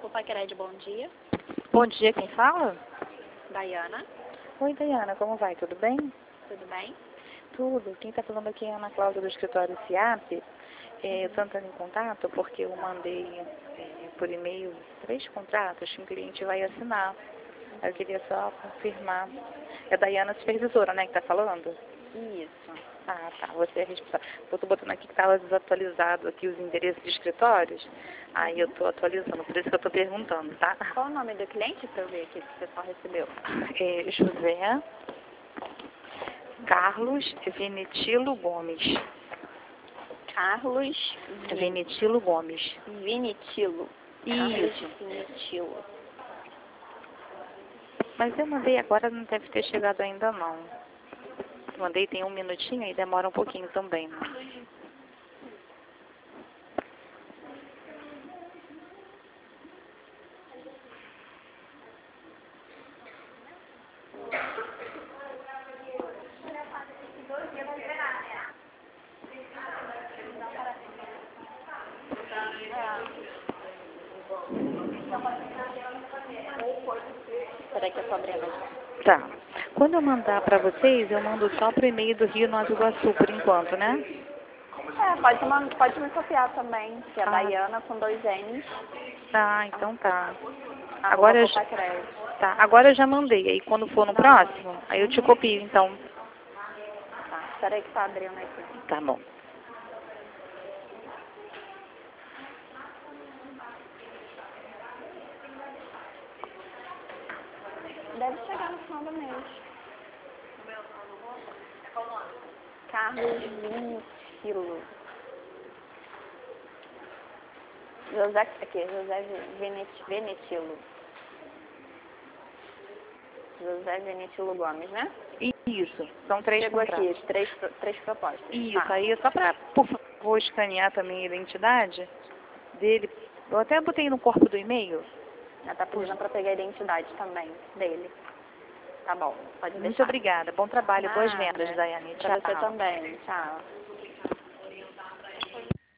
O Paquered, bom dia. Bom dia, quem fala? Dayana, Oi, Dayana, como vai? Tudo bem? tudo bem? Tudo. Quem está falando aqui é a Ana Cláudia do escritório CIAP. Eu estou entrando em contato porque eu mandei por e-mail 3 contratos que um cliente vai assinar. Eu queria só confirmar. É a Dayana, supervisora, né, que está falando? Isso. Ah, tá. Você é responsável. Eu estou botando aqui que estava desatualizado aqui os endereços de escritórios. Aí eu estou atualizando, por isso que eu estou perguntando, tá? Qual o nome do cliente para eu ver aqui se o pessoal recebeu? É José Carlos Venetilo Gomes. Carlos Venetilo Gomes. Vinitilo. Carlos Isso. Vinitilo. Mas eu mandei agora, não deve ter chegado ainda não. Mandei tem um minutinho e demora um pouquinho também. Peraí que eu tô abrindo. Tá. Quando eu mandar para vocês, eu mando só pro e-mail do Rio Nova Iguaçu, por enquanto, né? Pode me copiar também, que é Ah. Dayana com 2 N's. Ah, então tá. Agora Agora, eu Paquered. tá. Agora eu já mandei. Aí quando for no próximo, aí eu te copio, então. Tá, peraí que tá abrindo aqui. Tá bom. Deve chegar no final do mês. Carlos Vinitilo. José Venetilo. José Venetilo Gomes, né? Isso. São 3 Chegou contratos. aqui, três propostas. Isso, Tá. aí só para, por favor, escanear também a identidade dele. Eu até botei no corpo do e-mail. Ela tá pedindo para pegar a identidade também dele. Tá bom, pode deixar. Muito obrigada. Bom trabalho, boas Nada. vendas, Daiane. Pra você Tchau. também. Tchau.